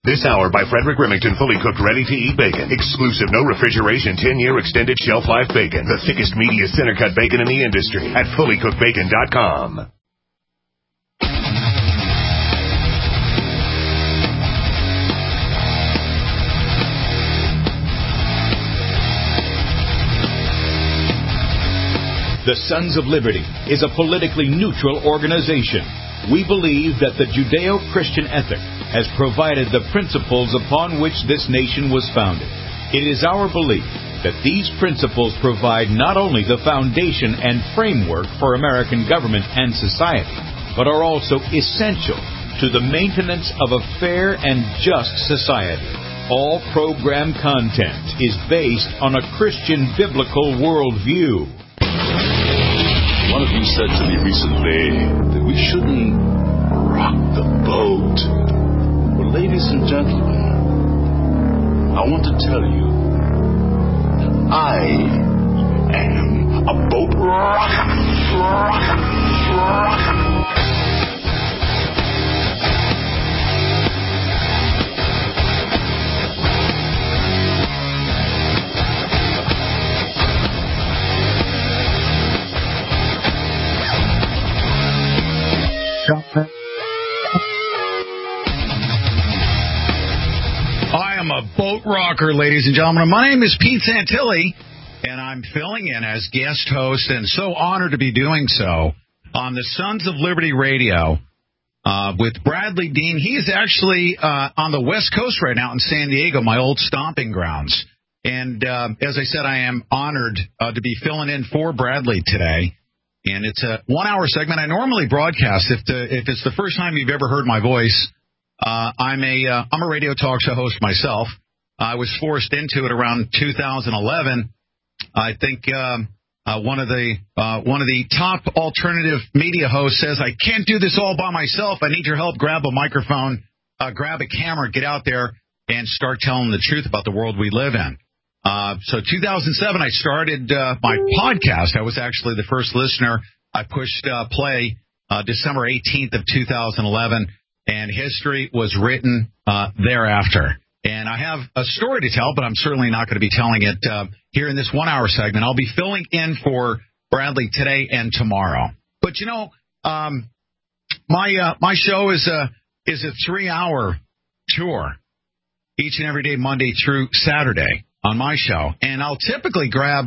This hour by Frederick Remington, fully cooked, ready-to-eat bacon. Exclusive, no refrigeration, 10-year extended shelf life bacon. The thickest, meatiest center-cut bacon in the industry at fullycookedbacon.com. The Sons of Liberty is a politically neutral organization. We believe that the Judeo-Christian ethic has provided the principles upon which this nation was founded. It is our belief that these principles provide not only the foundation and framework for American government and society, but are also essential to the maintenance of a fair and just society. All program content is based on a Christian biblical worldview. One of you said to me recently that we shouldn't rock the boat. Well, ladies and gentlemen, I want to tell you, I am a boat rocker. I am a boat rocker, ladies and gentlemen. My name is Pete Santilli, and I'm filling in as guest host, and so honored to be doing so on the Sons of Liberty Radio with Bradley Dean. He is actually on the West Coast right now in San Diego, my old stomping grounds. And as I said, I am honored to be filling in for Bradley today. And it's a 1-hour segment. I normally broadcast. If it's the first time you've ever heard my voice, I'm a radio talk show host myself. I was forced into it around 2011. I think one of the top alternative media hosts says, I can't do this all by myself. I need your help. Grab a microphone, grab a camera, get out there, and start telling the truth about the world we live in. So 2007, I started my podcast. I was actually the first listener. I pushed play December 18th of 2011, and history was written thereafter. And I have a story to tell, but I'm certainly not going to be telling it here in this 1-hour segment. I'll be filling in for Bradley today and tomorrow. But, you know, my show is a 3-hour tour each and every day, Monday through Saturday on my show. And I'll typically grab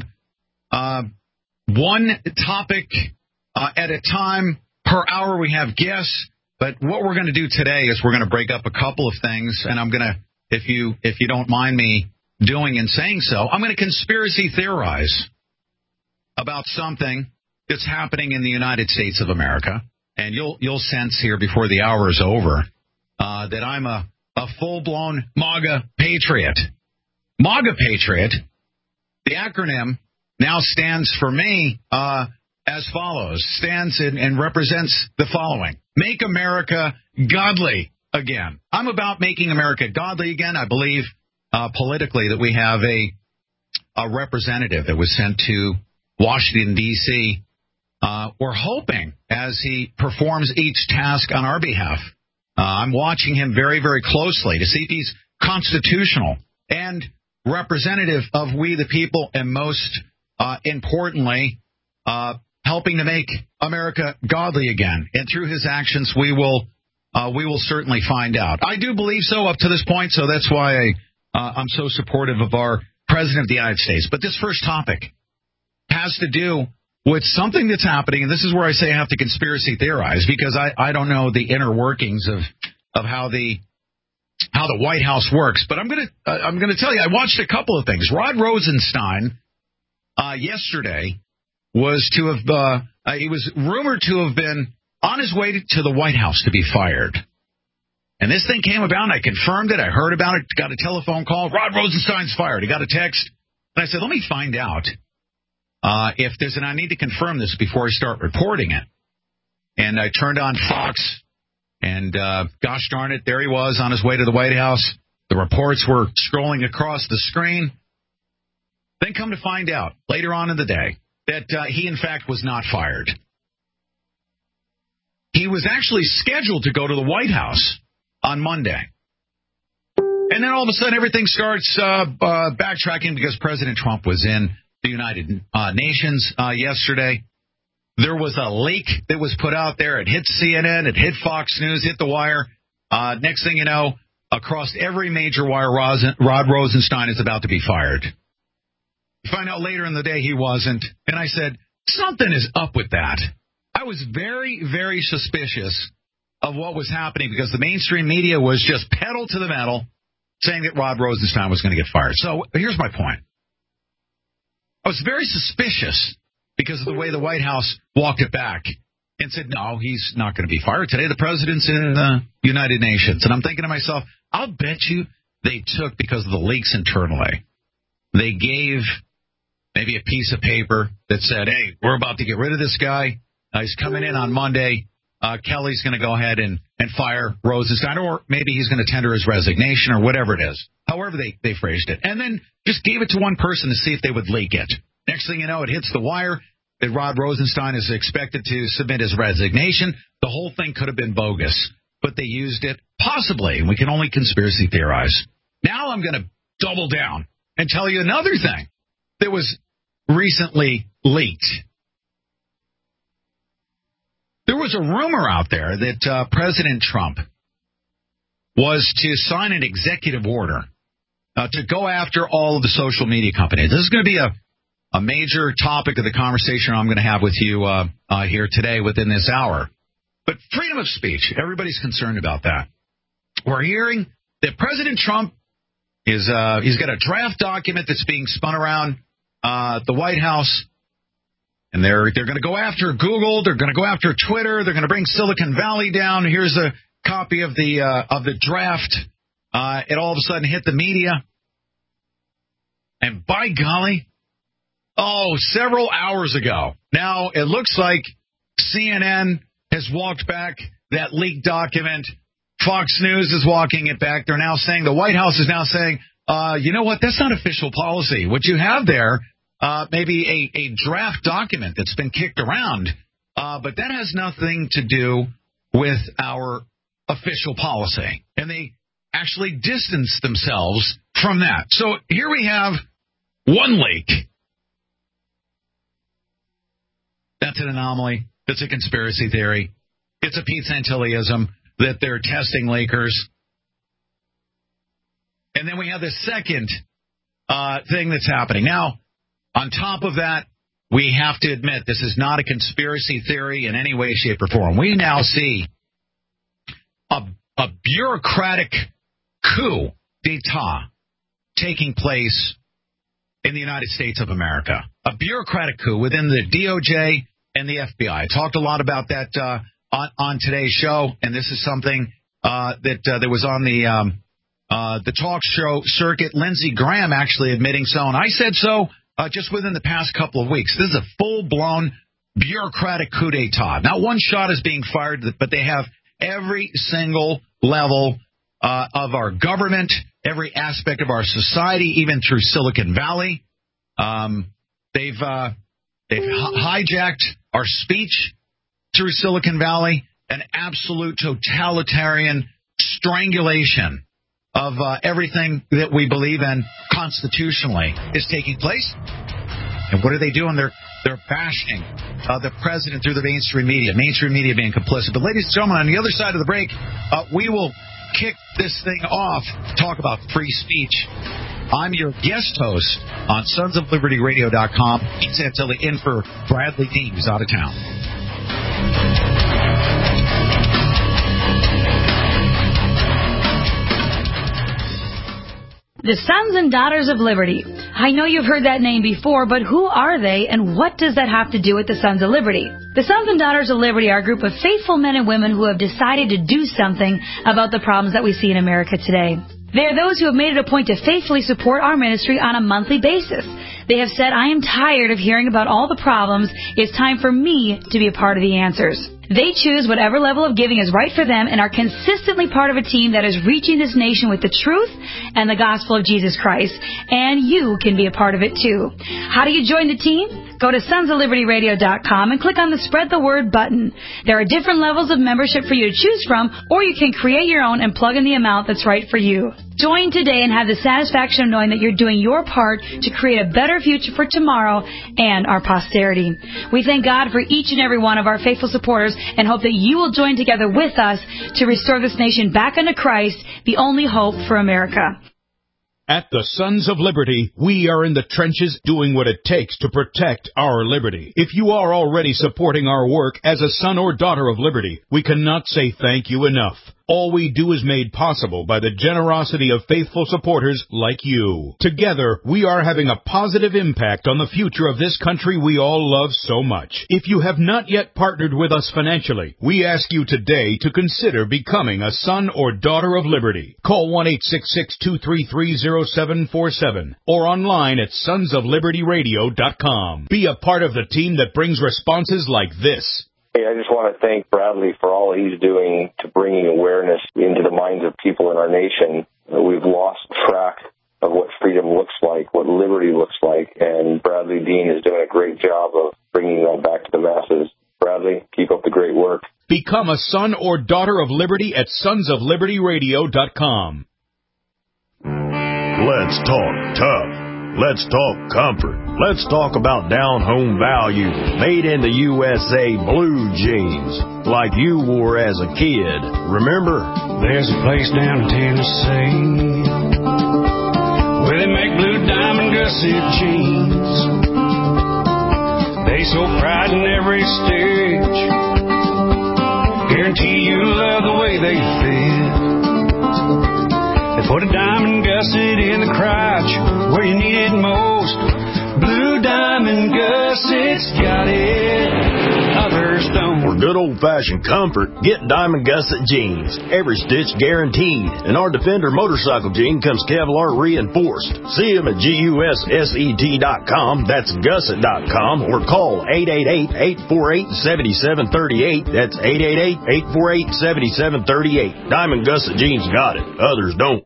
one topic at a time per hour. We have guests. But what we're going to do today is we're going to break up a couple of things, and I'm going to, if you don't mind me doing and saying so, I'm going to conspiracy theorize about something that's happening in the United States of America. And you'll sense here before the hour is over that I'm a full-blown MAGA patriot. MAGA patriot, the acronym now stands for me as follows, stands and represents the following. Make America godly again. I'm about making America godly again. I believe politically that we have a representative that was sent to Washington, D.C. We're hoping as he performs each task on our behalf. I'm watching him very, very closely to see if he's constitutional and representative of we the people, and most importantly, helping to make America godly again. And through his actions, we will certainly find out. I do believe so up to this point, so that's why I'm so supportive of our President of the United States. But this first topic has to do with something that's happening, and this is where I say I have to conspiracy theorize, because I don't know the inner workings of how the White House works. But I'm gonna tell you, I watched a couple of things. Rod Rosenstein yesterday was to have he was rumored to have been on his way to the White House to be fired. And this thing came about, and I confirmed it. I heard about it, got a telephone call. Rod Rosenstein's fired. I got a text. And I said, let me find out if there's, and I need to confirm this before I start reporting it. And I turned on Fox, and gosh darn it, there he was on his way to the White House. The reports were scrolling across the screen. Then come to find out later on in the day that he, in fact, was not fired. He was actually scheduled to go to the White House on Monday. And then all of a sudden everything starts backtracking because President Trump was in the United Nations yesterday. There was a leak that was put out there. It hit CNN. It hit Fox News, hit The Wire. Next thing you know, across every major wire, Rod Rosenstein is about to be fired. You find out later in the day he wasn't. And I said, something is up with that. I was very, very suspicious of what was happening because the mainstream media was just pedal to the metal saying that Rod Rosenstein was going to get fired. So here's my point. I was very suspicious because of the way the White House walked it back and said, no, he's not going to be fired today. The president's in the United Nations. And I'm thinking to myself, I'll bet you they took, because of the leaks internally, they gave maybe a piece of paper that said, hey, we're about to get rid of this guy. He's coming in on Monday. Kelly's going to go ahead and fire Rosenstein, or maybe he's going to tender his resignation or whatever it is, however they phrased it. And then just gave it to one person to see if they would leak it. Next thing you know, it hits the wire that Rod Rosenstein is expected to submit his resignation. The whole thing could have been bogus, but they used it possibly. We can only conspiracy theorize. Now I'm going to double down and tell you another thing that was recently leaked. There was a rumor out there that President Trump was to sign an executive order to go after all of the social media companies. This is going to be a major topic of the conversation I'm going to have with you here today within this hour. But freedom of speech, everybody's concerned about that. We're hearing that President Trump he's got a draft document that's being spun around the White House. And they're going to go after Google. They're going to go after Twitter. They're going to bring Silicon Valley down. Here's a copy of the draft. It all of a sudden hit the media. And by golly, several hours ago. Now it looks like CNN has walked back that leaked document. Fox News is walking it back. They're now saying, the White House is now saying, you know what? That's not official policy. What you have there, maybe a draft document that's been kicked around, but that has nothing to do with our official policy. And they actually distance themselves from that. So here we have one leak. That's an anomaly. That's a conspiracy theory. It's a Pete Santilliism that they're testing leakers. And then we have the second thing that's happening. Now, on top of that, we have to admit this is not a conspiracy theory in any way, shape, or form. We now see a bureaucratic coup d'etat taking place in the United States of America. A bureaucratic coup within the DOJ and the FBI. I talked a lot about that on today's show, and this is something that was on the talk show circuit. Lindsey Graham actually admitting so, and I said so just within the past couple of weeks. This is a full-blown bureaucratic coup d'etat. Not one shot is being fired, but they have every single level of our government, every aspect of our society, even through Silicon Valley. They've hijacked our speech through Silicon Valley. An absolute totalitarian strangulation of everything that we believe in constitutionally is taking place. And what are they doing? They're bashing the president through the mainstream media being complicit. But ladies and gentlemen, on the other side of the break, we will kick this thing off, talk about free speech. I'm your guest host on sonsoflibertyradio.com. Pete Santilli in for Bradley Dean, who's out of town. The Sons and Daughters of Liberty. I know you've heard that name before, but who are they and what does that have to do with the Sons of Liberty? The Sons and Daughters of Liberty are a group of faithful men and women who have decided to do something about the problems that we see in America today. They are those who have made it a point to faithfully support our ministry on a monthly basis. They have said, I am tired of hearing about all the problems. It's time for me to be a part of the answers. They choose whatever level of giving is right for them and are consistently part of a team that is reaching this nation with the truth and the gospel of Jesus Christ. And you can be a part of it too. How do you join the team? Go to sonsoflibertyradio.com and click on the Spread the Word button. There are different levels of membership for you to choose from, or you can create your own and plug in the amount that's right for you. Join today and have the satisfaction of knowing that you're doing your part to create a better future for tomorrow and our posterity. We thank God for each and every one of our faithful supporters and hope that you will join together with us to restore this nation back unto Christ, the only hope for America. At the Sons of Liberty, we are in the trenches doing what it takes to protect our liberty. If you are already supporting our work as a son or daughter of liberty, we cannot say thank you enough. All we do is made possible by the generosity of faithful supporters like you. Together, we are having a positive impact on the future of this country we all love so much. If you have not yet partnered with us financially, we ask you today to consider becoming a son or daughter of liberty. Call 1-866-233-0747 or online at sonsoflibertyradio.com. Be a part of the team that brings responses like this. Hey, I just want to thank Bradley for all he's doing to bringing awareness into the minds of people in our nation. We've lost track of what freedom looks like, what liberty looks like, and Bradley Dean is doing a great job of bringing that back to the masses. Bradley, keep up the great work. Become a son or daughter of liberty at sonsoflibertyradio.com. Let's talk tough. Let's talk comfort. Let's talk about down-home value, made in the USA blue jeans, like you wore as a kid. Remember? There's a place down in Tennessee where they make blue diamond gusset jeans. They so pride in every stitch, guarantee you love the way they fit. They put a diamond gusset in the crotch where you need it most. Blue diamond gussets got it, others don't. For good old-fashioned comfort, get Diamond Gusset jeans. Every stitch guaranteed. And our Defender motorcycle jean comes Kevlar reinforced. See them at GUSSET.com. That's gusset.com. Or call 888-848-7738. That's 888-848-7738. Diamond Gusset jeans got it. Others don't.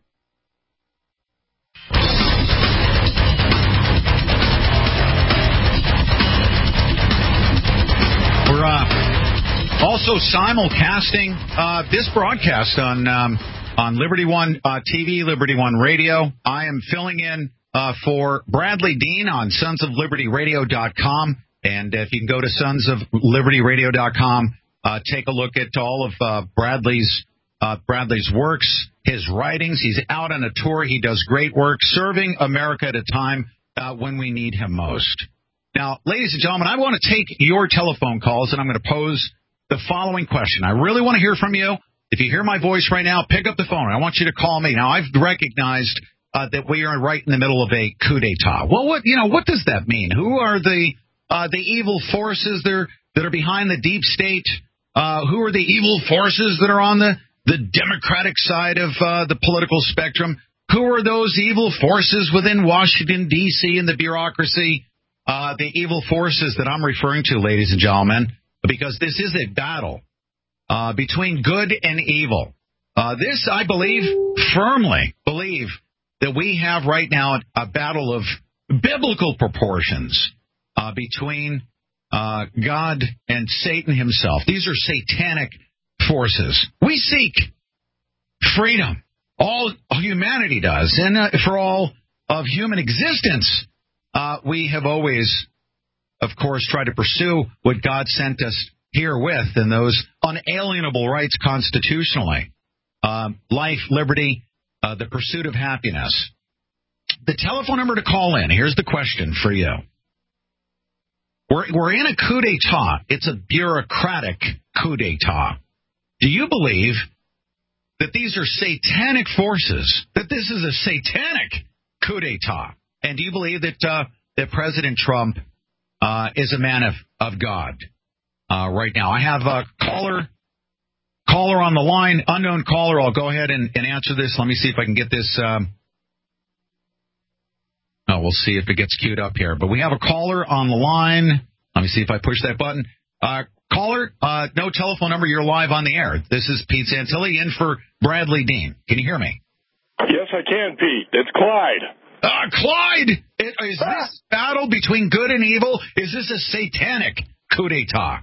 Also simulcasting this broadcast on Liberty One TV, Liberty One Radio. I am filling in for Bradley Dean on sonsoflibertyradio.com. And if you can go to sonsoflibertyradio.com, take a look at all of Bradley's works, his writings. He's out on a tour. He does great work serving America at a time when we need him most. Now, ladies and gentlemen, I want to take your telephone calls, and I'm going to pose the following question. I really want to hear from you. If you hear my voice right now, pick up the phone. I want you to call me. Now, I've recognized that we are right in the middle of a coup d'etat. Well, what does that mean? Who are the evil forces that are behind the deep state? Who are the evil forces that are on the Democratic side of the political spectrum? Who are those evil forces within Washington, D.C. and the bureaucracy? The evil forces that I'm referring to, ladies and gentlemen, because this is a battle between good and evil. This, I firmly believe that we have right now a battle of biblical proportions between God and Satan himself. These are satanic forces. We seek freedom. All humanity does. And for all of human existence, we have always, of course, tried to pursue what God sent us here with, and those unalienable rights constitutionally. Life, liberty, the pursuit of happiness. The telephone number to call in, here's the question for you. We're in a coup d'etat. It's a bureaucratic coup d'etat. Do you believe that these are satanic forces, that this is a satanic coup d'etat? And do you believe that President Trump is a man of God right now? I have a caller on the line, unknown caller. I'll go ahead and answer this. Let me see if I can get this. We'll see if it gets queued up here. But we have a caller on the line. Let me see if I push that button. Caller, no telephone number. You're live on the air. This is Pete Santilli in for Bradley Dean. Can you hear me? Yes, I can, Pete. It's Clyde. Clyde, is this battle between good and evil, is this a satanic coup d'etat?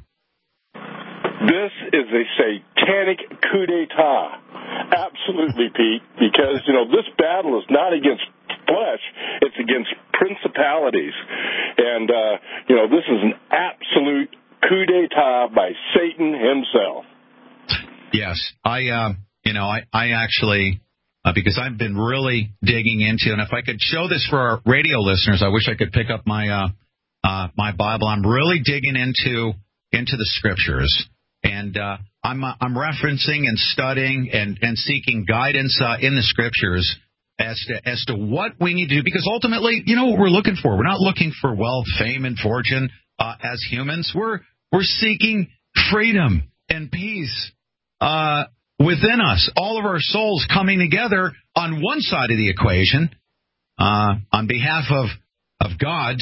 This is a satanic coup d'etat. Absolutely, Pete, because, this battle is not against flesh, it's against principalities. And, this is an absolute coup d'etat by Satan himself. Yes, I actually, because I've been really digging into, and if I could show this for our radio listeners, I wish I could pick up my my Bible. I'm really digging into the scriptures, and I'm referencing and studying and seeking guidance in the scriptures as to what we need to do, because ultimately, what we're looking for. We're not looking for wealth, fame, and fortune as humans. We're seeking freedom and peace within us. All of our souls coming together on one side of the equation on behalf of God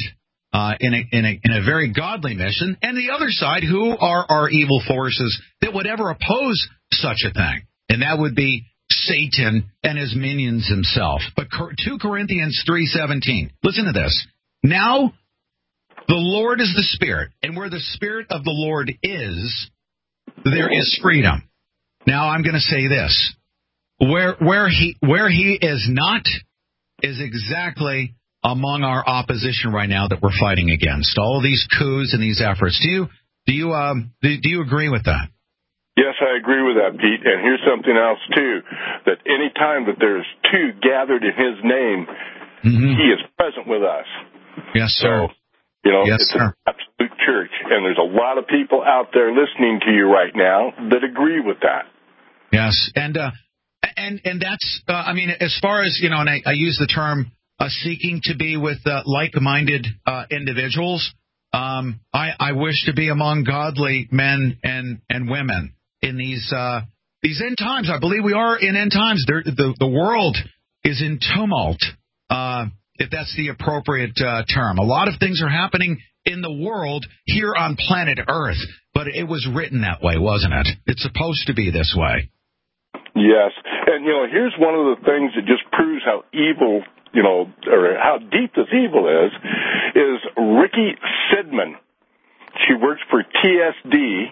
in a very godly mission, and the other side who are our evil forces that would ever oppose such a thing, and that would be Satan and his minions himself. But 2 Corinthians 3:17. Listen to this. Now, the Lord is the Spirit, and where the Spirit of the Lord is, there is freedom. Now, I'm going to say this. Where he is not is exactly among our opposition right now that we're fighting against. All of these coups and these efforts. Do you agree with that? Yes, I agree with that, Pete. And here's something else, too, that any time that there's two gathered in his name, he is present with us. Yes, sir. So, it's an absolute church. And there's a lot of people out there listening to you right now that agree with that. Yes. And that's, as far as, and I use the term seeking to be with like-minded individuals, I wish to be among godly men and women in these end times. I believe we are in end times. The world is in tumult, if that's the appropriate term. A lot of things are happening in the world here on planet Earth, but it was written that way, wasn't it? It's supposed to be this way. Yes. And, here's one of the things that just proves how evil, or how deep this evil is Ricky Sidman. She works for TSD.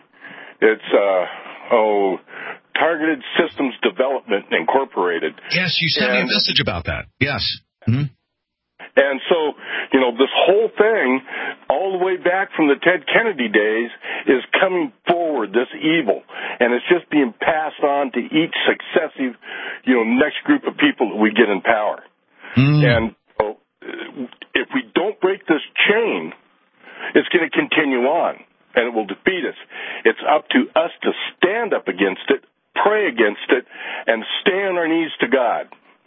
It's, Targeted Systems Development Incorporated. Yes, you sent me a message about that. Yes. Mm-hmm. And so, this whole thing, all the way back from the Ted Kennedy days, is coming forward, this evil. And it's just being passed on to each successive, next group of people that we get in power. And if we don't break this chain, it's going to continue on, and it will defeat us. It's up to us to stand up against it, pray against it, and stay on our knees to God.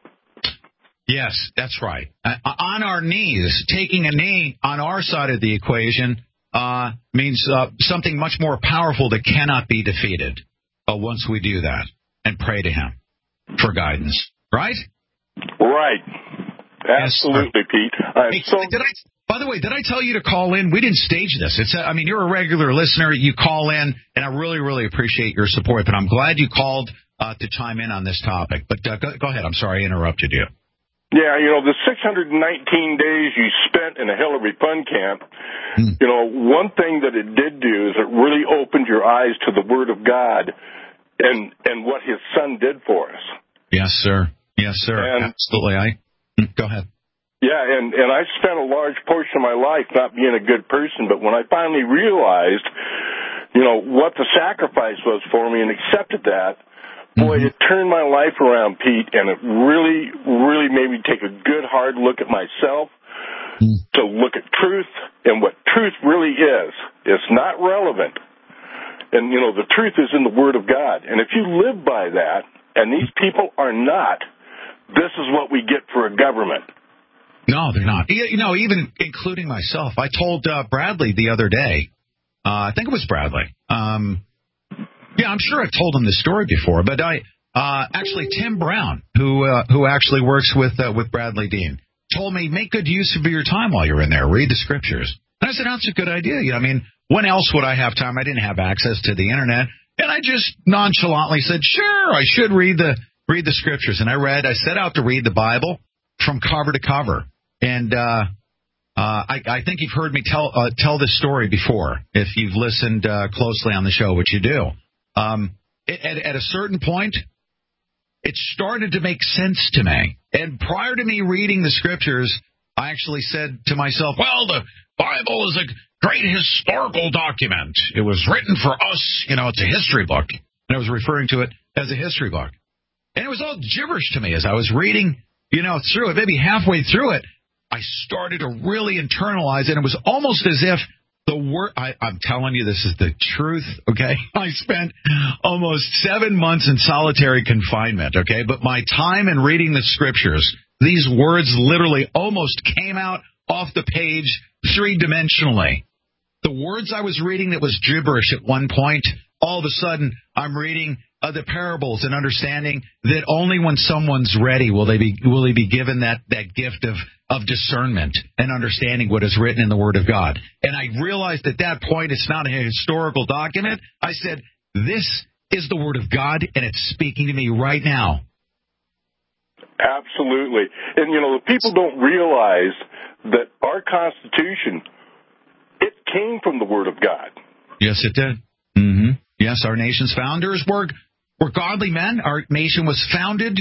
Yes, that's right. On our knees, taking a knee on our side of the equation means something much more powerful that cannot be defeated once we do that and pray to Him for guidance. Right? Right. Absolutely, yes, Pete. By the way, did I tell you to call in? We didn't stage this. You're a regular listener. You call in, and I really, really appreciate your support. But I'm glad you called to chime in on this topic. But go ahead. I'm sorry I interrupted you. Yeah, the 619 days you spent in a Hillary fun camp, one thing that it did do is it really opened your eyes to the Word of God and what His Son did for us. Yes, sir. Yes, sir. And, absolutely. Go ahead. Yeah, and I spent a large portion of my life not being a good person, but when I finally realized, what the sacrifice was for me and accepted that, boy, it turned my life around, Pete, and it really, really made me take a good, hard look at myself, to look at truth and what truth really is. It's not relevant. And, the truth is in the Word of God. And if you live by that, and these people are not, this is what we get for a government. No, they're not. Even including myself. I told Bradley the other day, I think it was Bradley, yeah, I'm sure I've told him this story before, but actually Tim Brown, who actually works with Bradley Dean, told me, make good use of your time while you're in there. Read the scriptures. And I said, that's a good idea. When else would I have time? I didn't have access to the internet. And I just nonchalantly said, sure, I should read the scriptures. And I set out to read the Bible from cover to cover. And I think you've heard me tell this story before, if you've listened closely on the show, which you do. At a certain point, it started to make sense to me. And prior to me reading the scriptures, I actually said to myself, well, the Bible is a great historical document. It was written for us. It's a history book. And I was referring to it as a history book. And it was all gibberish to me as I was reading, through it. Maybe halfway through it, I started to really internalize it. It was almost as if the word, I'm telling you, this is the truth, okay? I spent almost 7 months in solitary confinement, okay? But my time in reading the scriptures, these words literally almost came out off the page three-dimensionally. The words I was reading that was gibberish at one point, all of a sudden I'm reading the parables and understanding that only when someone's ready will they be given that gift of discernment and understanding what is written in the Word of God. And I realized at that point it's not a historical document. I said, this is the Word of God, and it's speaking to me right now. Absolutely. And, the people don't realize that our Constitution, it came from the Word of God. Yes, it did. Mm-hmm. Yes, our nation's founders were godly men. Our nation was founded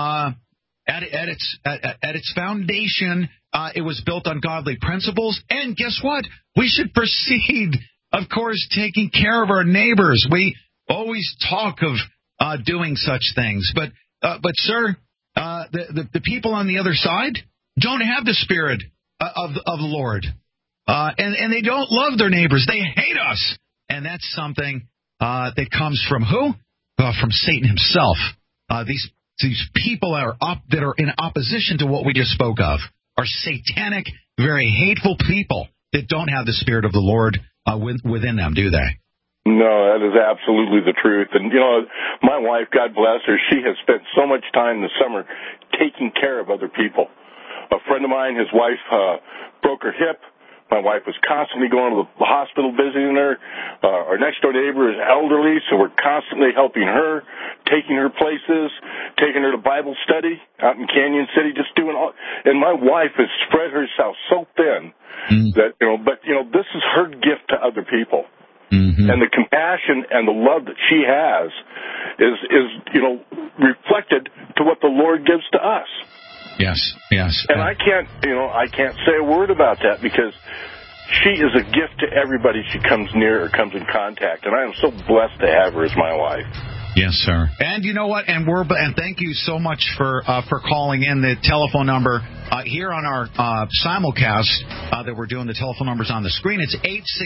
at its foundation. It was built on godly principles. And guess what? We should proceed, of course, taking care of our neighbors. We always talk of doing such things, but sir, the people on the other side don't have the spirit of the Lord, and they don't love their neighbors. They hate us, and that's something that comes from who? From Satan himself. These people that are in opposition to what we just spoke of are satanic, very hateful people that don't have the Spirit of the Lord within them, do they? No, that is absolutely the truth. And, my wife, God bless her, she has spent so much time this summer taking care of other people. A friend of mine, his wife broke her hip. My wife was constantly going to the hospital visiting her. Our next-door neighbor is elderly, so we're constantly helping her, taking her places, taking her to Bible study out in Canyon City, just doing all. And my wife has spread herself so thin that, this is her gift to other people. Mm-hmm. And the compassion and the love that she has is reflected to what the Lord gives to us. Yes. And I can't say a word about that because she is a gift to everybody she comes near or comes in contact. And I am so blessed to have her as my wife. Yes, sir. And you know what? And thank you so much for calling in. The telephone number here on our simulcast that we're doing, the telephone number's on the screen. It's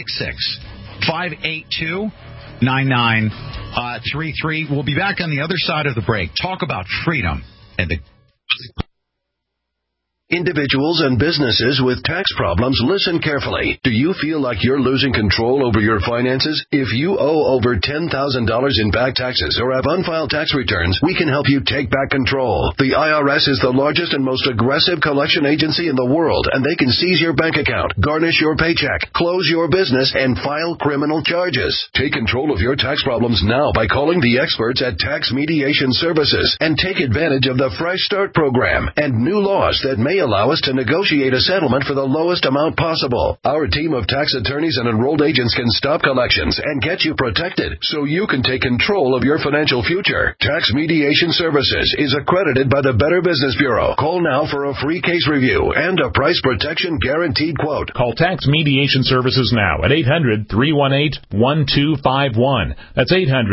866-582-9933. We'll be back on the other side of the break. Talk about freedom and the Individuals and businesses with tax problems, listen carefully. Do you feel like you're losing control over your finances? If you owe over $10,000 in back taxes or have unfiled tax returns, we can help you take back control. The IRS is the largest and most aggressive collection agency in the world, and they can seize your bank account, garnish your paycheck, close your business, and file criminal charges. Take control of your tax problems now by calling the experts at Tax Mediation Services and take advantage of the Fresh Start program and new laws that may allow us to negotiate a settlement for the lowest amount possible. Our team of tax attorneys and enrolled agents can stop collections and get you protected so you can take control of your financial future. Tax Mediation Services is accredited by the Better Business Bureau. Call now for a free case review and a price protection guaranteed quote. Call Tax Mediation Services now at 800-318-1251. That's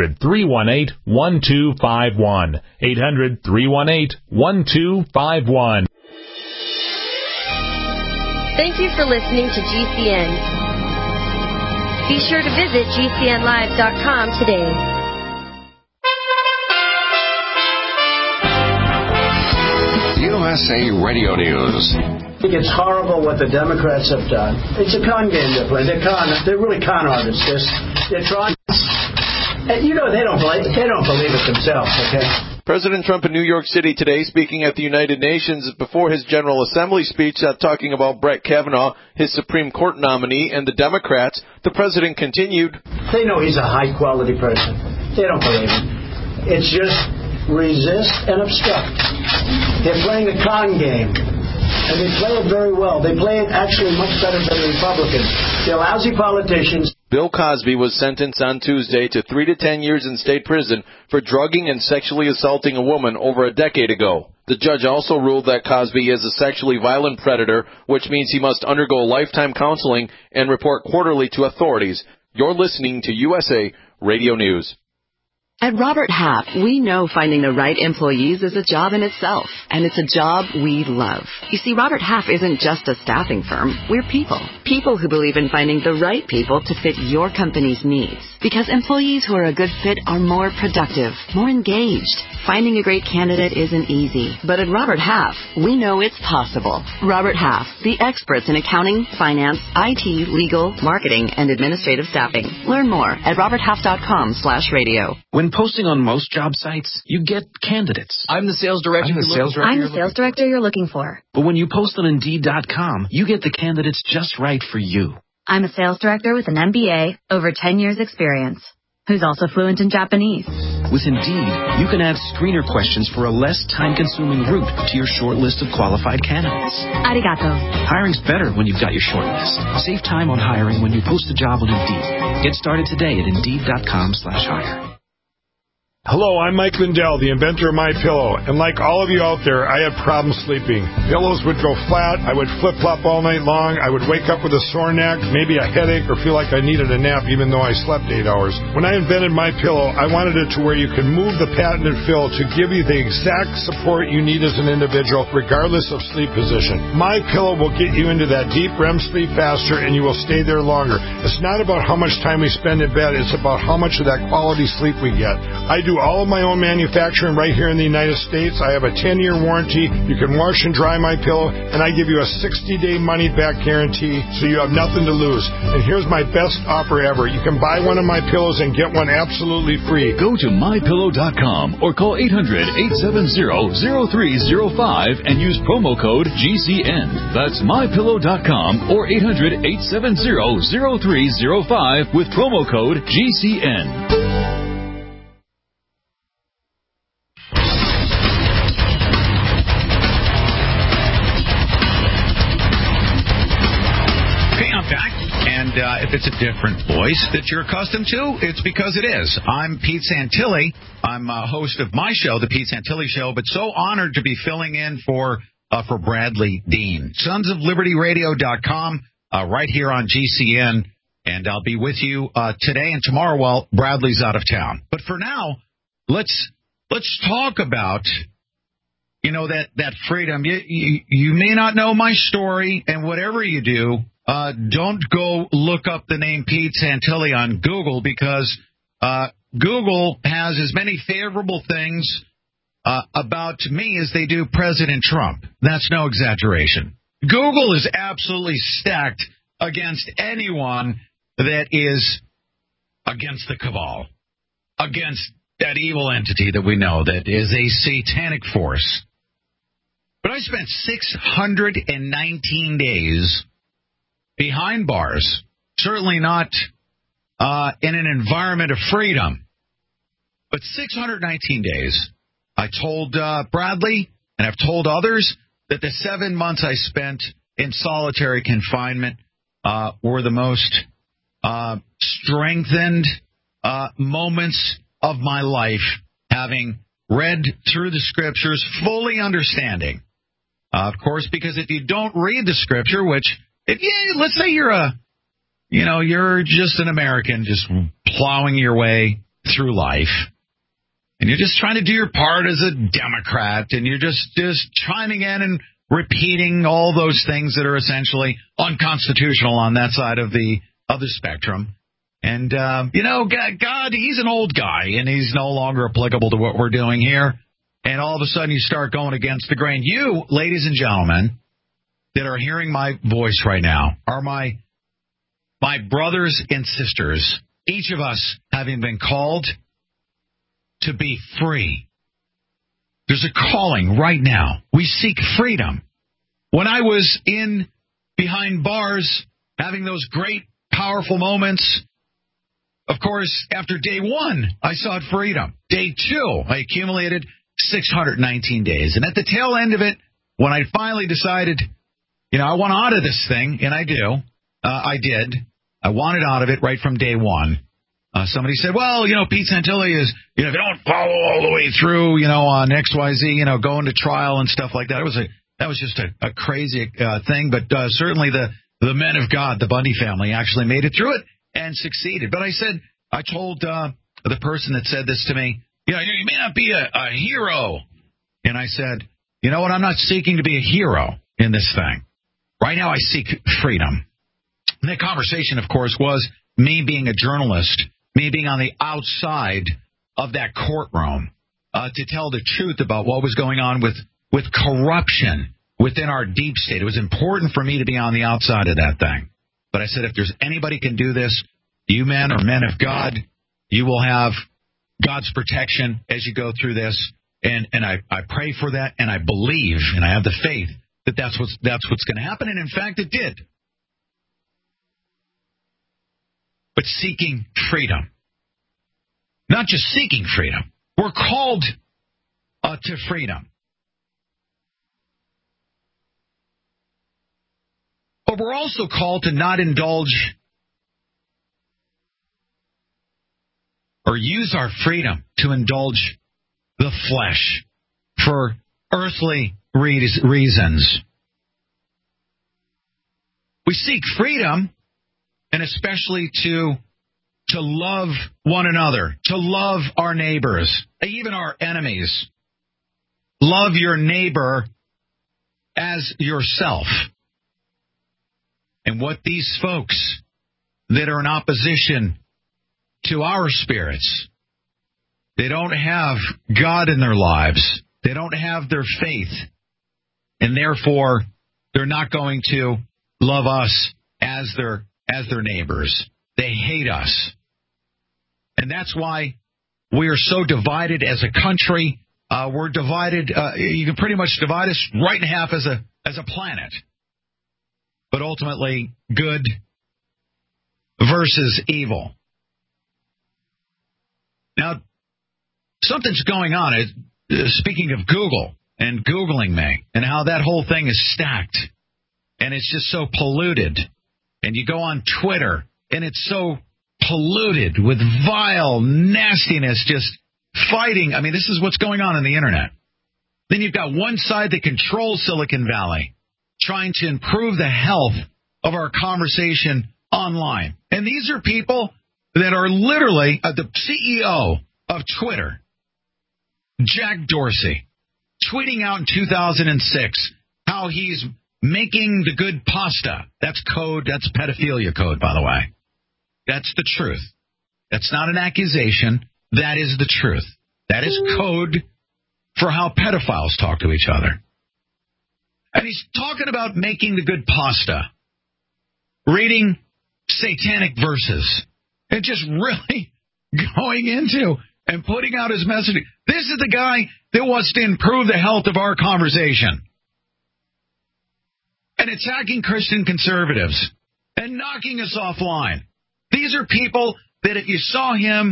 800-318-1251. 800-318-1251. Thank you for listening to GCN. Be sure to visit GCNlive.com today. USA Radio News. I think it's horrible what the Democrats have done. It's a con game they're playing. They're really con artists. They're trying. They don't believe it themselves. Okay. President Trump in New York City today, speaking at the United Nations before his General Assembly speech, talking about Brett Kavanaugh, his Supreme Court nominee, and the Democrats. The president continued. They know he's a high-quality person. They don't believe him. It's just resist and obstruct. They're playing a con game. And they play it very well. They play it actually much better than the Republicans. They're lousy politicians. Bill Cosby was sentenced on Tuesday to 3 to 10 years in state prison for drugging and sexually assaulting a woman over a decade ago. The judge also ruled that Cosby is a sexually violent predator, which means he must undergo lifetime counseling and report quarterly to authorities. You're listening to USA Radio News. At Robert Half, we know finding the right employees is a job in itself, and it's a job we love. You see, Robert Half isn't just a staffing firm. We're people. People who believe in finding the right people to fit your company's needs. Because employees who are a good fit are more productive, more engaged. Finding a great candidate isn't easy, but at Robert Half, we know it's possible. Robert Half, the experts in accounting, finance, IT, legal, marketing, and administrative staffing. Learn more at roberthalf.com/radio. When posting on most job sites, you get candidates. I'm the sales director. I'm the sales director you're looking for. But when you post on Indeed.com, you get the candidates just right for you. I'm a sales director with an MBA, over 10 years experience, who's also fluent in Japanese. With Indeed, you can add screener questions for a less time-consuming route to your short list of qualified candidates. Arigato. Hiring's better when you've got your short list. Save time on hiring when you post a job on Indeed. Get started today at Indeed.com/hire. Hello, I'm Mike Lindell, the inventor of MyPillow, and like all of you out there, I had problems sleeping. Pillows would go flat, I would flip-flop all night long, I would wake up with a sore neck, maybe a headache, or feel like I needed a nap even though I slept 8 hours. When I invented MyPillow, I wanted it to where you can move the patented fill to give you the exact support you need as an individual, regardless of sleep position. MyPillow will get you into that deep REM sleep faster, and you will stay there longer. It's not about how much time we spend in bed, it's about how much of that quality sleep we get. I do all of my own manufacturing right here in the United States. I have a 10-year warranty. You can wash and dry my pillow, and I give you a 60-day money-back guarantee, so you have nothing to lose. And here's my best offer ever. You can buy one of my pillows and get one absolutely free. Go to MyPillow.com or call 800-870-0305 and use promo code GCN. That's MyPillow.com or 800-870-0305 with promo code GCN. If it's a different voice that you're accustomed to, it's because it is. I'm Pete Santilli. I'm a host of my show, The Pete Santilli Show, but so honored to be filling in for Bradley Dean. SonsofLibertyRadio.com, right here on GCN, and I'll be with you today and tomorrow while Bradley's out of town. But for now, let's talk about, that freedom. You may not know my story, and whatever you do, don't go look up the name Pete Santilli on Google, because Google has as many favorable things about me as they do President Trump. That's no exaggeration. Google is absolutely stacked against anyone that is against the cabal, against that evil entity that we know that is a satanic force. But I spent 619 days behind bars, certainly not in an environment of freedom. But 619 days, I told Bradley, and I've told others, that the 7 months I spent in solitary confinement were the most strengthened moments of my life, having read through the scriptures, fully understanding. Of course, because if you don't read the scripture, let's say you're you're just an American just plowing your way through life, and you're just trying to do your part as a Democrat, and you're just chiming in and repeating all those things that are essentially unconstitutional on that side of the spectrum. And, God, he's an old guy, and he's no longer applicable to what we're doing here. And all of a sudden you start going against the grain. You, ladies and gentlemen, that are hearing my voice right now are my brothers and sisters, each of us having been called to be free. There's a calling right now. We seek freedom. When I was behind bars, having those great, powerful moments, of course, after day 1, I sought freedom. Day 2, I accumulated 619 days. And at the tail end of it, when I finally decided I want out of this thing, and I do. I did. I wanted out of it right from day one. Somebody said, well, Pete Santilli is, if you don't follow all the way through, on XYZ, going to trial and stuff like that. That was just a crazy thing. But certainly the men of God, the Bundy family, actually made it through it and succeeded. But I told the person that said this to me, you may not be a hero. And I said, you know what? I'm not seeking to be a hero in this thing. Right now I seek freedom. And that conversation, of course, was me being a journalist, me being on the outside of that courtroom to tell the truth about what was going on with corruption within our deep state. It was important for me to be on the outside of that thing. But I said, if there's anybody can do this, you men or men of God, you will have God's protection as you go through this. And I pray for that, and I believe, and I have the faith that that's what's going to happen. And in fact, it did. But seeking freedom. Not just seeking freedom. We're called to freedom. But we're also called to not indulge or use our freedom to indulge the flesh for earthly reasons. We seek freedom, and especially to love one another, to love our neighbors, even our enemies. Love your neighbor as yourself. And what these folks that are in opposition to our spirits, they don't have God in their lives. They don't have their faith. And therefore, they're not going to love us as their neighbors. They hate us. And that's why we are so divided as a country. We're divided. You can pretty much divide us right in half as a planet. But ultimately, good versus evil. Now, something's going on. Speaking of Google and Googling me and how that whole thing is stacked and it's just so polluted. And you go on Twitter and it's so polluted with vile nastiness, just fighting. I mean, this is what's going on the internet. Then you've got one side that controls Silicon Valley trying to improve the health of our conversation online. And these are people that are literally the CEO of Twitter, Jack Dorsey, tweeting out in 2006 how he's making the good pasta. That's code. That's pedophilia code, by the way. That's the truth. That's not an accusation. That is the truth. That is code for how pedophiles talk to each other. And he's talking about making the good pasta, reading satanic verses, and just really going into and putting out his message. This is the guy that wants to improve the health of our conversation. And attacking Christian conservatives and knocking us offline. These are people that if you saw him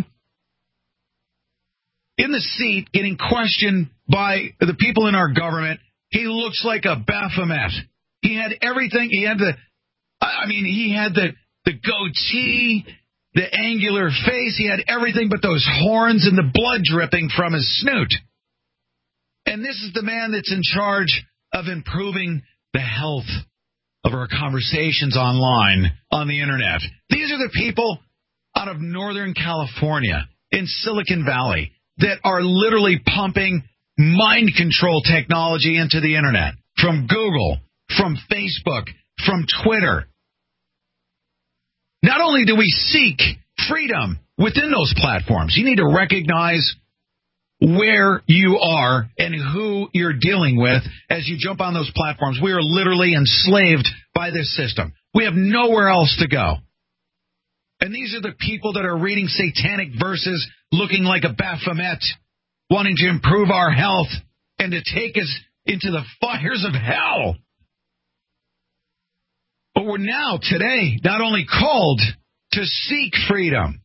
in the seat getting questioned by the people in our government, he looks like a Baphomet. He had everything. He had the goatee, the angular face. He had everything but those horns and the blood dripping from his snoot. And this is the man that's in charge of improving the health of our conversations online on the internet. These are the people out of Northern California in Silicon Valley that are literally pumping mind control technology into the internet from Google, from Facebook, from Twitter. Not only do we seek freedom within those platforms, you need to recognize where you are and who you're dealing with as you jump on those platforms. We are literally enslaved by this system. We have nowhere else to go. And these are the people that are reading satanic verses, looking like a Baphomet, wanting to improve our health and to take us into the fires of hell. But we're now, today, not only called to seek freedom,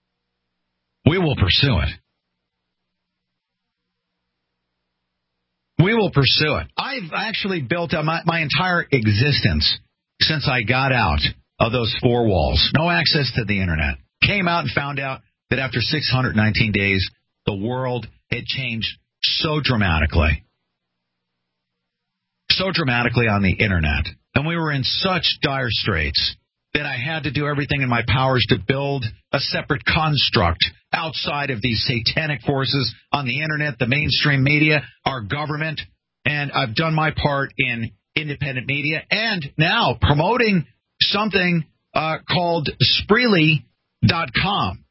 we will pursue it. We will pursue it. I've actually built my entire existence since I got out of those four walls. No access to the Internet. Came out and found out that after 619 days, the world had changed so dramatically. So dramatically on the Internet. And we were in such dire straits that I had to do everything in my powers to build a separate construct outside of these satanic forces on the Internet, the mainstream media, our government. And I've done my part in independent media and now promoting something called Spreely.com,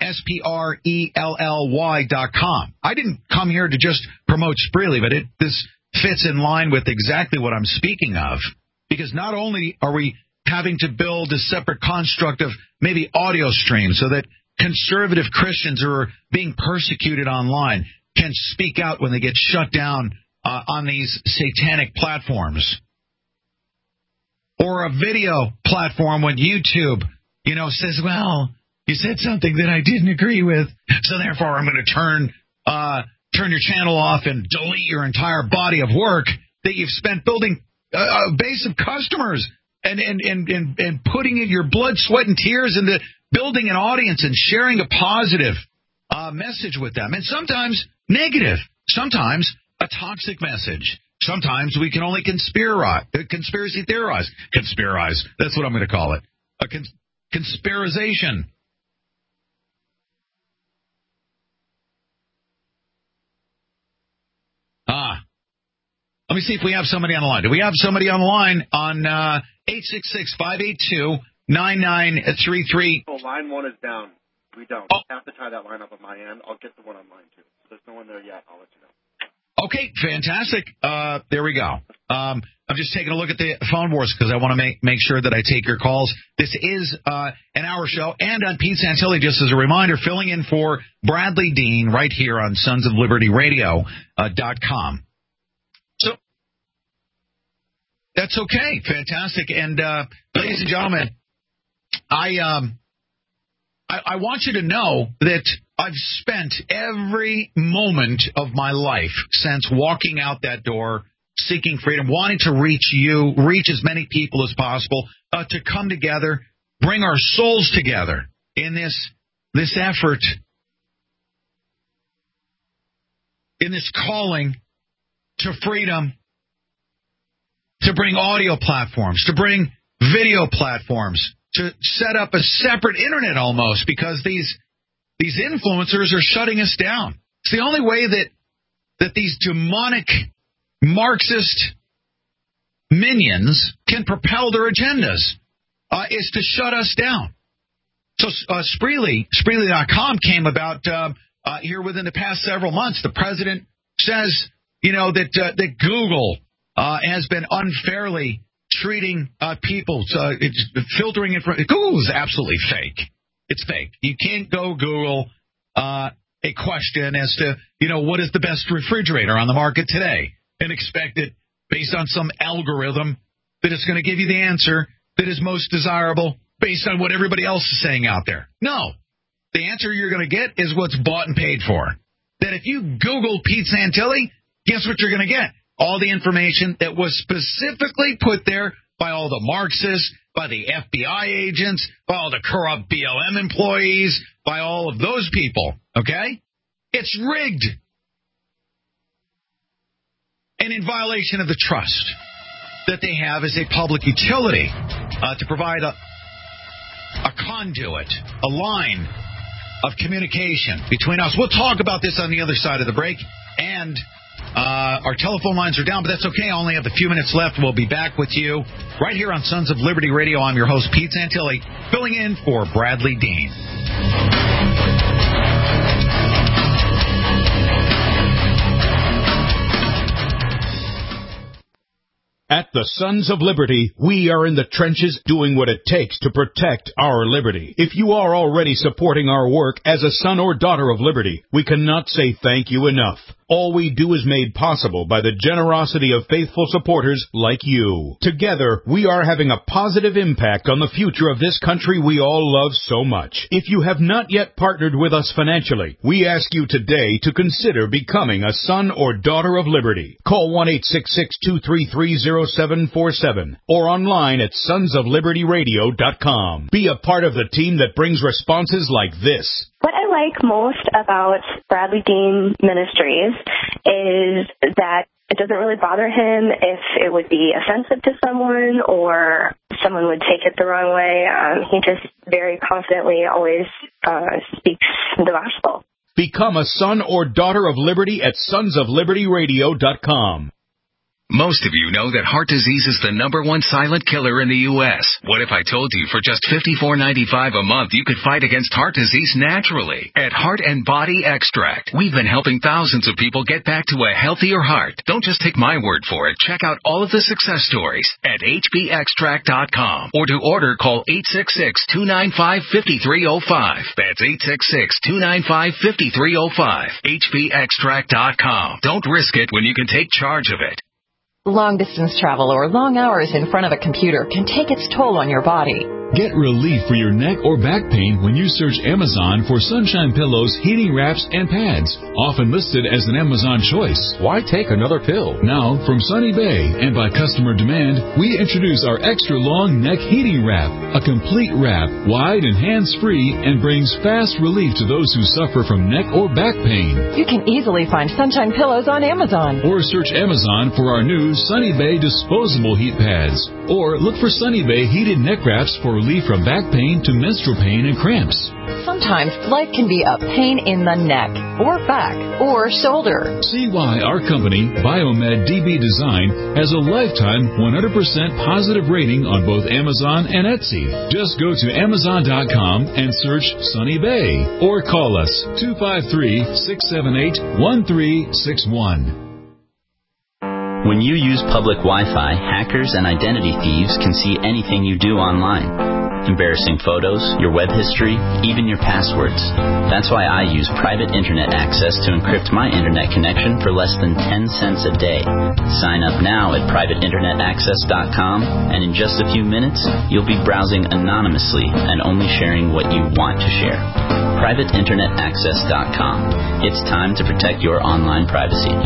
Sprelly.com. I didn't come here to just promote Spreely, but this fits in line with exactly what I'm speaking of. Because not only are we having to build a separate construct of maybe audio streams so that conservative Christians who are being persecuted online can speak out when they get shut down on these satanic platforms. Or a video platform when YouTube, says, well, you said something that I didn't agree with, so therefore I'm going to turn your channel off and delete your entire body of work that you've spent building a base of customers and putting in your blood, sweat, and tears into building an audience and sharing a positive message with them. And sometimes negative, sometimes a toxic message. Sometimes we can only conspiracy theorize. Conspirize. That's what I'm going to call it. A conspirization. Let me see if we have somebody on the line. Do we have somebody on the line on 866-582-9933? Oh, line one is down. We don't. I have to tie that line up on my end. I'll get the one on line two. There's no one there yet. I'll let you know. Okay, fantastic. There we go. I'm just taking a look at the phone wars because I want to make sure that I take your calls. This is an hour show, and on Pete Santilli, just as a reminder, filling in for Bradley Dean right here on Sons of Liberty Radio.com. So that's okay. Fantastic. And ladies and gentlemen, I want you to know that I've spent every moment of my life since walking out that door, seeking freedom, wanting to reach as many people as possible, to come together, bring our souls together in this effort, in this calling to freedom, to bring audio platforms, to bring video platforms, to set up a separate Internet almost, because these influencers are shutting us down. It's the only way that these demonic Marxist minions can propel their agendas, is to shut us down. So Spreely.com came about here within the past several months. The president says, that Google has been unfairly treating people. It's filtering information. Google is absolutely fake. It's fake. You can't go Google a question as to, what is the best refrigerator on the market today and expect it based on some algorithm that it's going to give you the answer that is most desirable based on what everybody else is saying out there. No. The answer you're going to get is what's bought and paid for. That if you Google Pete Santilli, guess what you're going to get? All the information that was specifically put there by all the Marxists, by the FBI agents, by all the corrupt BLM employees, by all of those people, okay? It's rigged. And in violation of the trust that they have as a public utility to provide a conduit, a line of communication between us. We'll talk about this on the other side of the break. And our telephone lines are down, but that's okay. I only have a few minutes left. We'll be back with you right here on Sons of Liberty Radio. I'm your host, Pete Santilli, filling in for Bradley Dean. At the Sons of Liberty, we are in the trenches doing what it takes to protect our liberty. If you are already supporting our work as a son or daughter of liberty, we cannot say thank you enough. All we do is made possible by the generosity of faithful supporters like you. Together, we are having a positive impact on the future of this country we all love so much. If you have not yet partnered with us financially, we ask you today to consider becoming a son or daughter of liberty. Call 1-866-233-0747 or online at sonsoflibertyradio.com. Be a part of the team that brings responses like this. What I like most about Bradley Dean Ministries is that it doesn't really bother him if it would be offensive to someone or someone would take it the wrong way. He just very confidently always speaks the gospel. Become a son or daughter of liberty at sonsoflibertyradio.com. Most of you know that heart disease is the #1 silent killer in the U.S. What if I told you for just $54.95 a month you could fight against heart disease naturally? At Heart and Body Extract, we've been helping thousands of people get back to a healthier heart. Don't just take my word for it. Check out all of the success stories at hbextract.com. Or to order, call 866-295-5305. That's 866-295-5305. hbextract.com. Don't risk it when you can take charge of it. Long-distance travel or long hours in front of a computer can take its toll on your body. Get relief for your neck or back pain when you search Amazon for Sunshine Pillows, heating wraps, and pads, often listed as an Amazon choice. Why take another pill? Now, from Sunny Bay and by customer demand, we introduce our extra long neck heating wrap, a complete wrap, wide and hands-free, and brings fast relief to those who suffer from neck or back pain. You can easily find Sunshine Pillows on Amazon. Or search Amazon for our new Sunny Bay disposable heat pads. Or look for Sunny Bay heated neck wraps for relief from back pain to menstrual pain and cramps. Sometimes life can be a pain in the neck, or back, or shoulder. See why our company, Biomed DB Design, has a lifetime 100% positive rating on both Amazon and Etsy. Just go to Amazon.com and search Sunny Bay, or call us 253-678-1361. When you use public Wi-Fi, hackers and identity thieves can see anything you do online. Embarrassing photos, your web history, even your passwords. That's why I use private internet access to encrypt my internet connection for less than 10 cents a day. Sign up now at privateinternetaccess.com, and in just a few minutes, you'll be browsing anonymously and only sharing what you want to share. privateinternetaccess.com. It's time to protect your online privacy.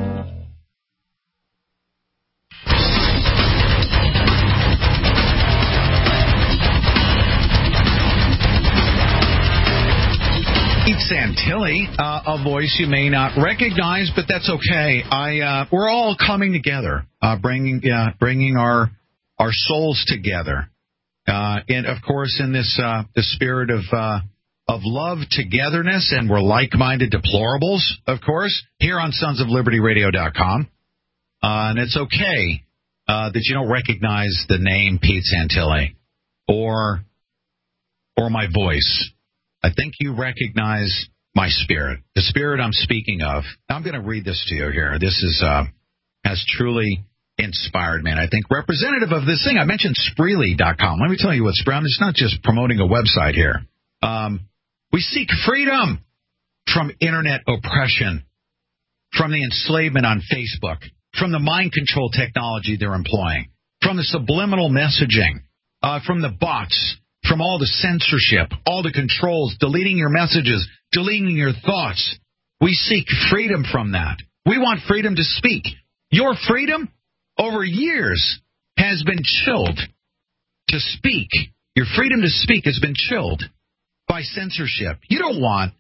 Santilli, a voice you may not recognize, but that's okay. We're all coming together, bringing our souls together, and of course in this the spirit of love, togetherness, and we're like-minded deplorables, of course, here on sonsoflibertyradio.com. And it's okay that you don't recognize the name Pete Santilli or my voice. I think you recognize my spirit, the spirit I'm speaking of. I'm going to read this to you here. This has truly inspired me, and I think representative of this thing. I mentioned Spreely.com. Let me tell you what Spreely. It's not just promoting a website here. We seek freedom from internet oppression, from the enslavement on Facebook, from the mind control technology they're employing, from the subliminal messaging, from the bots, from all the censorship, all the controls, deleting your messages, deleting your thoughts. We seek freedom from that. We want freedom to speak. Your freedom over years has been chilled to speak. Your freedom to speak has been chilled by censorship. You don't want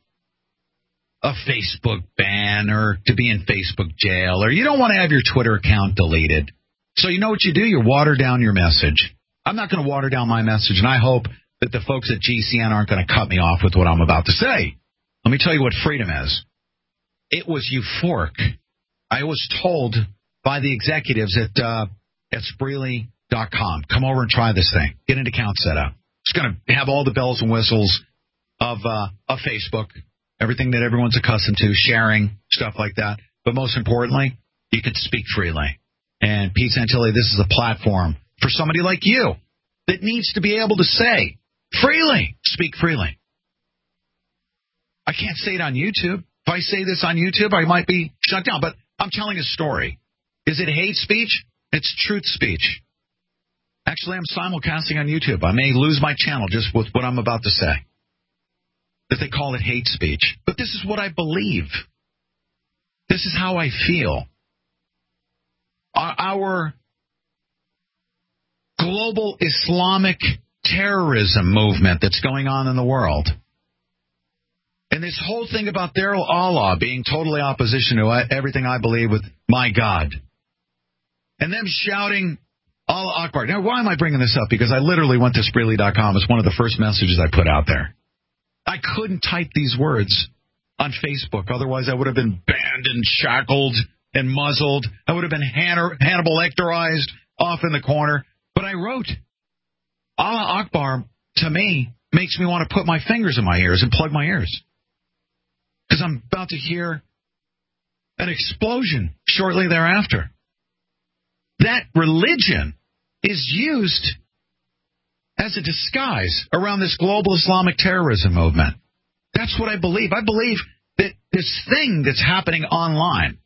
a Facebook ban or to be in Facebook jail, or you don't want to have your Twitter account deleted. So you know what you do? You water down your message. I'm not going to water down my message, and I hope that the folks at GCN aren't going to cut me off with what I'm about to say. Let me tell you what freedom is. It was euphoric. I was told by the executives at Spreely.com, come over and try this thing. Get an account set up. It's going to have all the bells and whistles of Facebook, everything that everyone's accustomed to, sharing, stuff like that. But most importantly, you can speak freely. And Pete Santilli, this is a platform for somebody like you that needs to be able to say freely, speak freely. I can't say it on YouTube. If I say this on YouTube, I might be shut down. But I'm telling a story. Is it hate speech? It's truth speech. Actually, I'm simulcasting on YouTube. I may lose my channel just with what I'm about to say. That they call it hate speech. But this is what I believe. This is how I feel. Our global Islamic terrorism movement that's going on in the world. And this whole thing about their Allah being totally opposition to everything I believe with my God. And them shouting Allah Akbar. Now, why am I bringing this up? Because I literally went to Spreely.com. It's one of the first messages I put out there. I couldn't type these words on Facebook. Otherwise, I would have been banned and shackled and muzzled. I would have been Hannibal Lecterized off in the corner. But I wrote, Allah Akbar, to me, makes me want to put my fingers in my ears and plug my ears. Because I'm about to hear an explosion shortly thereafter. That religion is used as a disguise around this global Islamic terrorism movement. That's what I believe. I believe that this thing that's happening online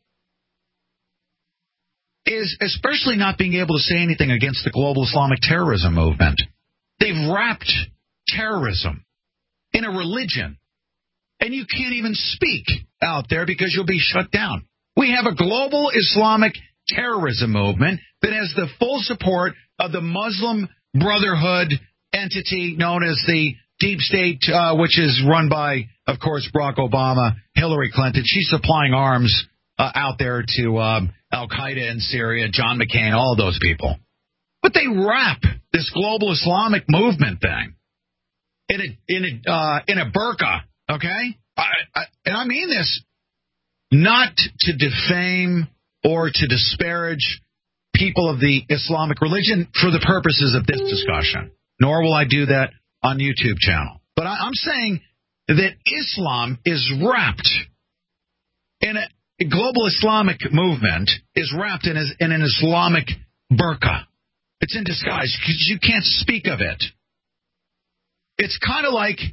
is especially not being able to say anything against the global Islamic terrorism movement. They've wrapped terrorism in a religion, and you can't even speak out there because you'll be shut down. We have a global Islamic terrorism movement that has the full support of the Muslim Brotherhood entity known as the Deep State, which is run by, of course, Barack Obama, Hillary Clinton. She's supplying arms out there to Al-Qaeda in Syria, John McCain, all of those people. But they wrap this global Islamic movement thing in a burqa, okay? And I mean this not to defame or to disparage people of the Islamic religion for the purposes of this discussion, nor will I do that on YouTube channel. But I'm saying that Islam is wrapped in a global Islamic movement is wrapped in an Islamic burqa. It's in disguise because you can't speak of it. It's kind of like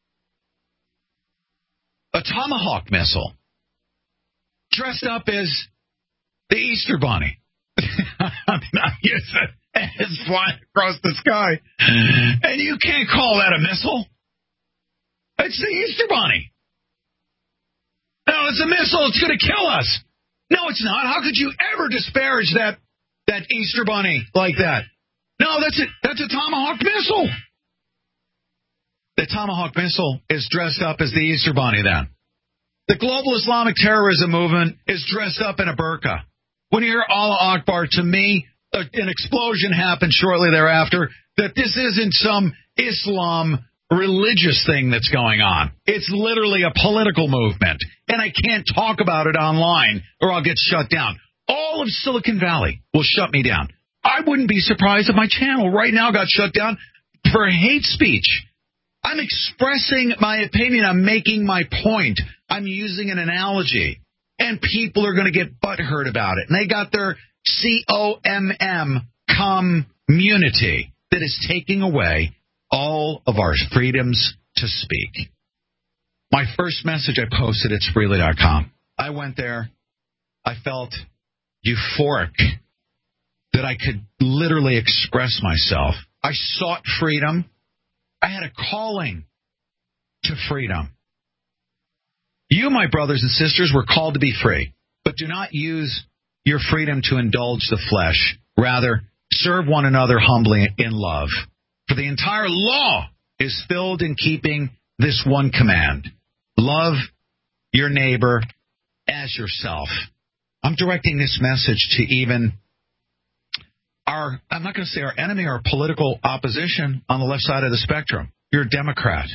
a Tomahawk missile dressed up as the Easter Bunny. I use it. It's flying across the sky. And you can't call that a missile. It's the Easter Bunny. No, it's a missile. It's going to kill us. No, it's not. How could you ever disparage that Easter Bunny like that? No, that's a Tomahawk missile. The Tomahawk missile is dressed up as the Easter Bunny then. The global Islamic terrorism movement is dressed up in a burqa. When you hear Allah Akbar, to me, an explosion happened shortly thereafter, that this isn't some Islam religious thing that's going on. It's literally a political movement, and I can't talk about it online or I'll get shut down. All of Silicon Valley will shut me down. I wouldn't be surprised if my channel right now got shut down for hate speech. I'm expressing my opinion. I'm making my point. I'm using an analogy. And people are going to get butthurt about it. And they got their COMM community that is taking away all of our freedoms to speak. My first message I posted at Spreely.com. I went there. I felt euphoric that I could literally express myself. I sought freedom. I had a calling to freedom. You, my brothers and sisters, were called to be free, but do not use your freedom to indulge the flesh. Rather, serve one another humbly in love. For the entire law is filled in keeping this one command. Love your neighbor as yourself. I'm directing this message to even I'm not going to say our enemy, our political opposition on the left side of the spectrum. You're a Democrat.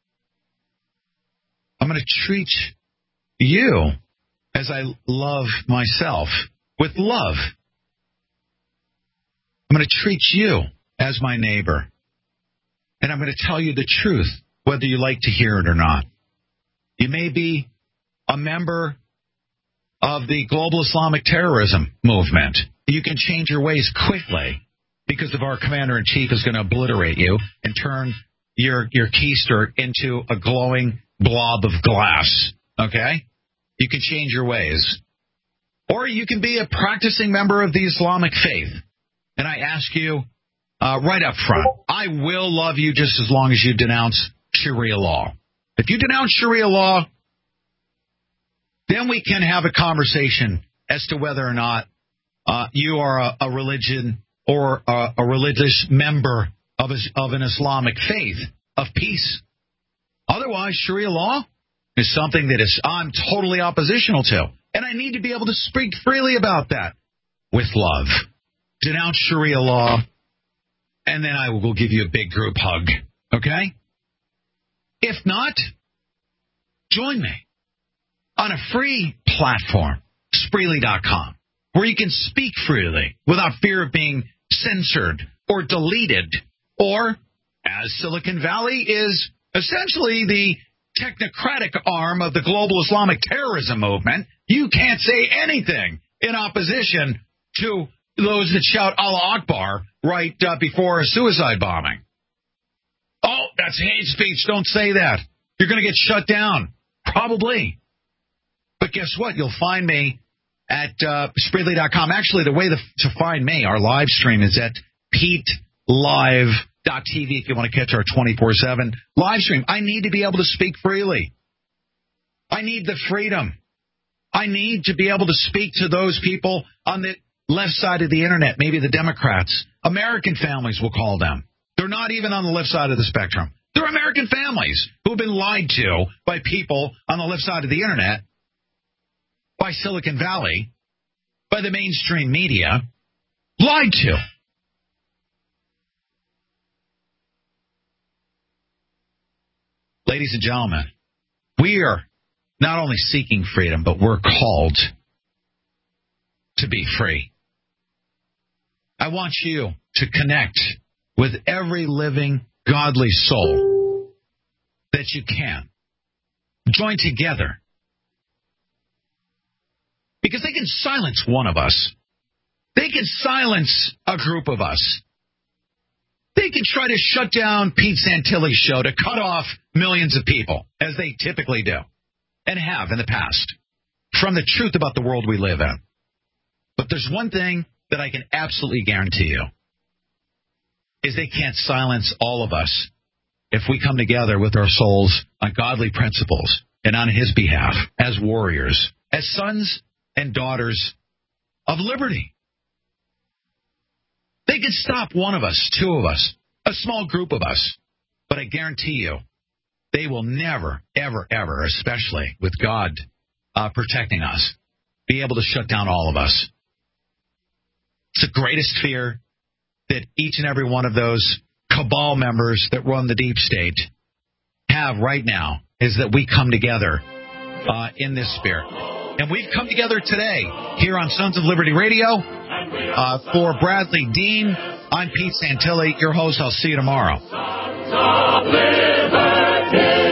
I'm going to treat you as I love myself, with love. I'm going to treat you as my neighbor. And I'm going to tell you the truth, whether you like to hear it or not. You may be a member of the global Islamic terrorism movement. You can change your ways quickly because of our commander-in-chief is going to obliterate you and turn your keister into a glowing blob of glass. Okay? You can change your ways. Or you can be a practicing member of the Islamic faith. And I ask you right up front, I will love you just as long as you denounce Sharia law. If you denounce Sharia law, then we can have a conversation as to whether or not you are a religion or a religious member of an Islamic faith of peace. Otherwise, Sharia law is something that I'm totally oppositional to. And I need to be able to speak freely about that with love. Denounce Sharia law, and then I will give you a big group hug. Okay? If not, join me on a free platform, Spreely.com, where you can speak freely without fear of being censored or deleted, or, as Silicon Valley is essentially the technocratic arm of the global Islamic terrorism movement, you can't say anything in opposition to those that shout Allah Akbar right before a suicide bombing. Oh, that's hate speech. Don't say that. You're going to get shut down. Probably. But guess what? You'll find me at Spreely.com. Actually, the way to find me, our live stream, is at PeteLive.tv if you want to catch our 24/7 live stream. I need to be able to speak freely. I need the freedom. I need to be able to speak to those people on the left side of the internet, maybe the Democrats. American families, we'll call them. They're not even on the left side of the spectrum. They're American families who have been lied to by people on the left side of the internet, by Silicon Valley, by the mainstream media, lied to. Ladies and gentlemen, we are not only seeking freedom, but we're called to be free. I want you to connect with every living, godly soul that you can. Join together. Because they can silence one of us. They can silence a group of us. They can try to shut down Pete Santilli's show to cut off millions of people, as they typically do, and have in the past, from the truth about the world we live in. But there's one thing that I can absolutely guarantee you, is they can't silence all of us if we come together with our souls on godly principles and on his behalf as warriors, as sons and daughters of liberty. They can stop one of us, two of us, a small group of us, but I guarantee you they will never, ever, ever, especially with God protecting us, be able to shut down all of us. It's the greatest fear that each and every one of those cabal members that run the deep state have right now, is that we come together in this spirit. And we've come together today here on Sons of Liberty Radio. For Bradley Dean, I'm Pete Santilli, your host. I'll see you tomorrow. Sons of Liberty.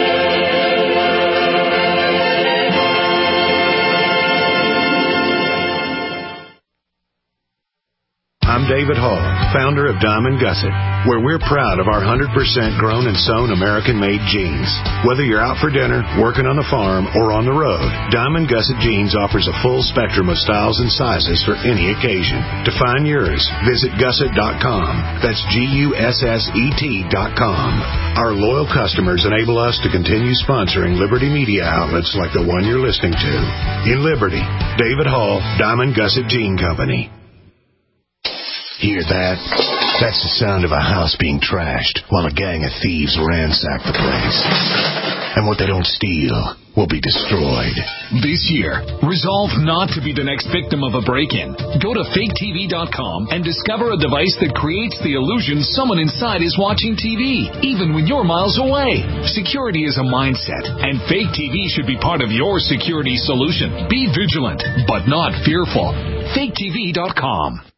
I'm David Hall, founder of Diamond Gusset, where we're proud of our 100% grown and sewn American-made jeans. Whether you're out for dinner, working on the farm, or on the road, Diamond Gusset Jeans offers a full spectrum of styles and sizes for any occasion. To find yours, visit gusset.com. That's GUSSET.com. Our loyal customers enable us to continue sponsoring Liberty media outlets like the one you're listening to. In Liberty, David Hall, Diamond Gusset Jean Company. Hear that? That's the sound of a house being trashed while a gang of thieves ransack the place. And what they don't steal will be destroyed. This year, resolve not to be the next victim of a break-in. Go to faketv.com and discover a device that creates the illusion someone inside is watching TV, even when you're miles away. Security is a mindset, and Fake TV should be part of your security solution. Be vigilant, but not fearful. faketv.com.